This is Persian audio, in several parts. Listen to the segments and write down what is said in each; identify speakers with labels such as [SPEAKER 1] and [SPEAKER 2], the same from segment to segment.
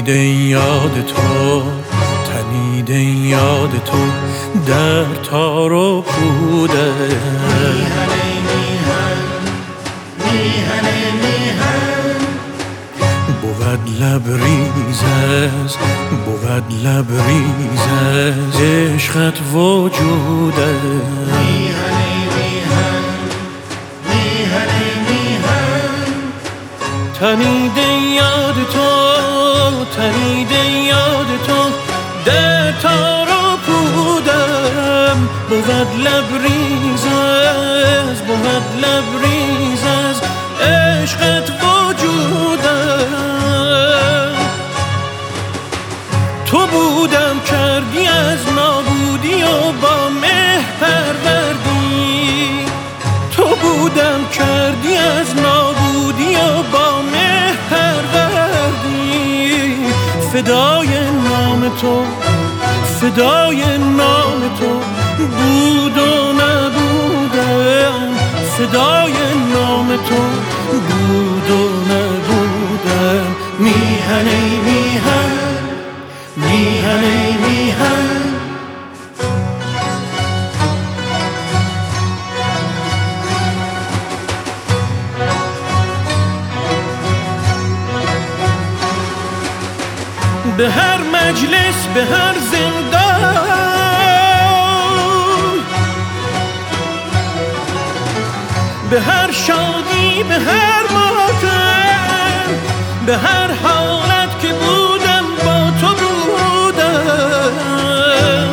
[SPEAKER 1] تنیده یاد تو، تنیده یاد تو در تار و پوده. بود لبریز از، بود لبریز از عشقت وجوده. تنیده یاد تو، تنیده یاد تو در تار و پودم. بود لبریز از، بود لبریز از عشقت وجودم. تو بودم کردی از نابودی و با مهر پروردی. تو بودم کردی از نابودی و با مهر پروردی. فدای نام تو، فدای نام تو بود و نبودم. فدای نام تو بود و نبودم. میهن ای میهن، میهن ای میهن. به هر مجلس، به هر زندان، به هر شادی، به هر ماتم، به هر حالت که بودم با تو بودم.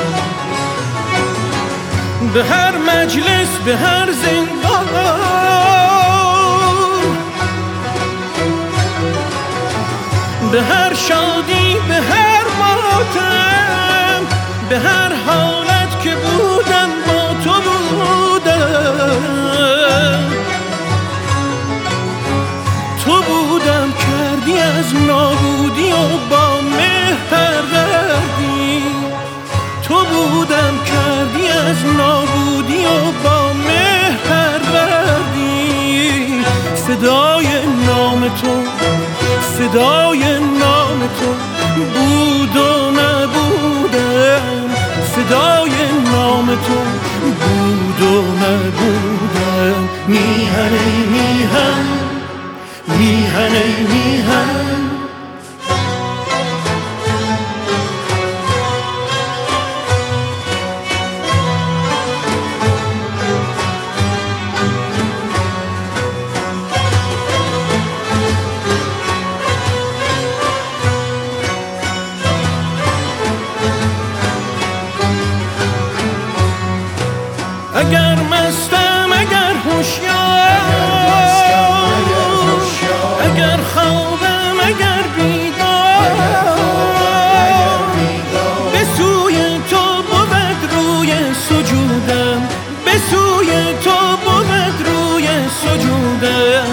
[SPEAKER 1] به هر مجلس، به هر زندان، به هر شادی، به هر ماتم، به هر حالت که بودم با تو بودم. تو بودم کردی از نابودی و با مهر پروردی. تو بودم کردی از نابودی و با مهر پروردی. فدای نام تو، فدای نام تو بود و نبودم. فدای نام تو بود و نبودم. میهن ای میهن، میهن ای میهن. اگر مستم، اگر هوشیار، اگر خوابم، اگر بیدار، به سوی تو بود روی سجودم. به سوی تو بود روی سجودم.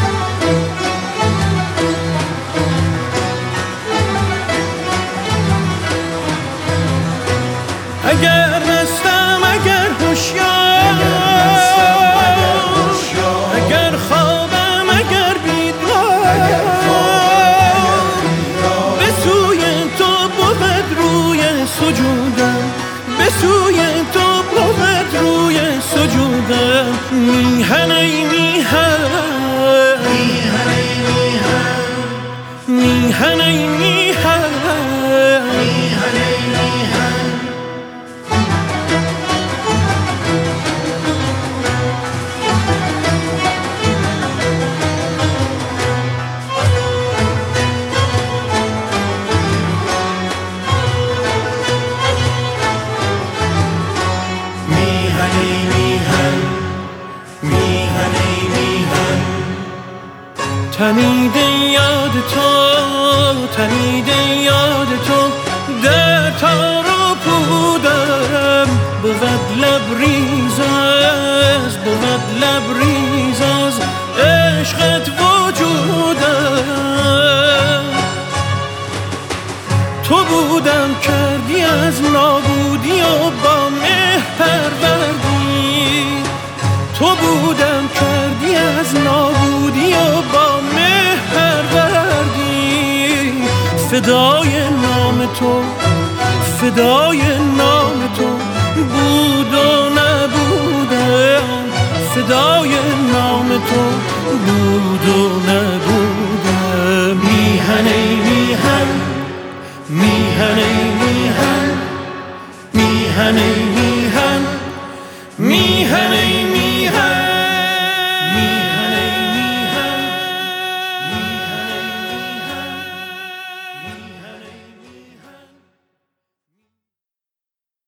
[SPEAKER 1] اگر مستم، اگر هوشیار، اگر خوابم، اگر بیدار، به سوی تو بود روی سجودم. به سوی تو بود روی سجودم. میهن ای میهن، میهن ای میهن، میهن ای میهن، میهن ای میهن. تنیده یاد تو، تنیده یاد تو در تار و پودم. بود لبریز از، بود لبریز از عشقت وجودم. تو بودم کردی از نابودی و با مهر پروردی. تو بودم کردی از نابودی و با مهر پروردی. فدای نام تو، فدای نام تو بود و نبودم، فدای نام تو بود و نبودم. میهن ای میهن، میهن ای میهن، میهن ای میهن.